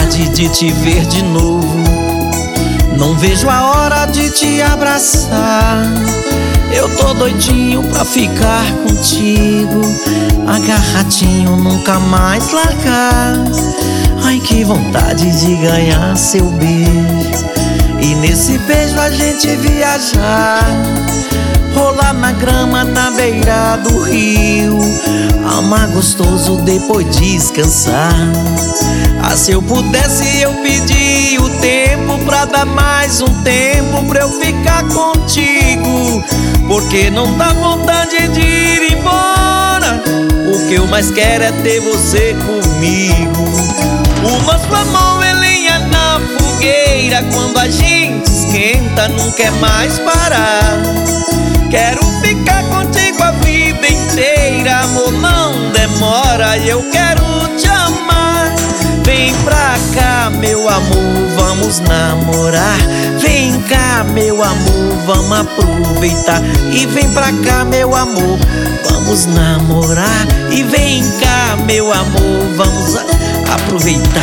vontade de te ver de novo. Não vejo a hora de te abraçar. Eu tô doidinho pra ficar contigo, agarradinho, nunca mais largar. Ai, que vontade de ganhar seu beijo, e nesse beijo a gente viajar, rolar na grama na beira do rio, amar gostoso depois descansar. Ah, se eu pudesse eu pedir o tempo pra dar mais um tempo pra eu ficar contigo, porque não dá vontade de ir embora. O que eu mais quero é ter você comigo. O nosso amor é lenha na fogueira, quando a gente esquenta não quer mais parar. Quero ficar contigo a vida inteira, amor, não demora, eu quero te amar. Vem pra cá, meu amor, vamos namorar. Vem cá, meu amor, vamos aproveitar. E vem pra cá, meu amor, vamos namorar. E vem cá, meu amor, vamos aproveitar.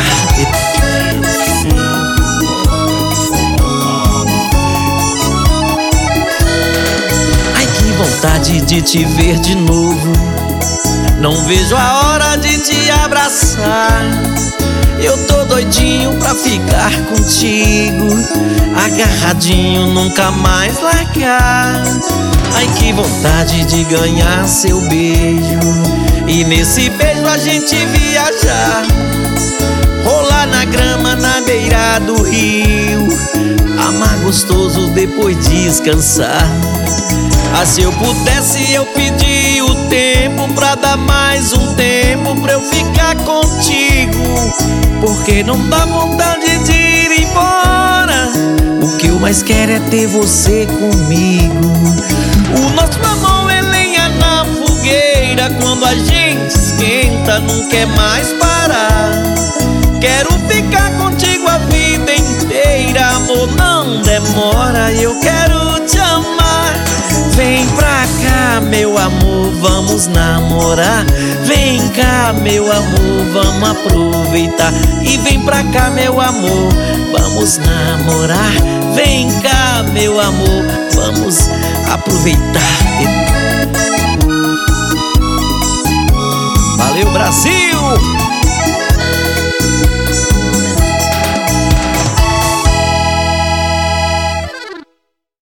Vontade de te ver de novo. Não vejo a hora de te abraçar. Eu tô doidinho pra ficar contigo, agarradinho, nunca mais largar. Ai, que vontade de ganhar seu beijo, e nesse beijo a gente viajar, rolar na grama na beira do rio, amar gostoso depois descansar. Ah, se eu pudesse eu pedir o tempo pra dar mais um tempo pra eu ficar contigo, porque não dá vontade de ir embora. O que eu mais quero é ter você comigo. O nosso amor é lenha na fogueira, quando a gente esquenta não quer mais parar. Quero ficar contigo a vida inteira, amor, não demora, eu quero te amar. Vem pra cá, meu amor, vamos namorar. Vem cá, meu amor, vamos aproveitar. E vem pra cá, meu amor, vamos namorar. Vem cá, meu amor, vamos aproveitar. Valeu, Brasil!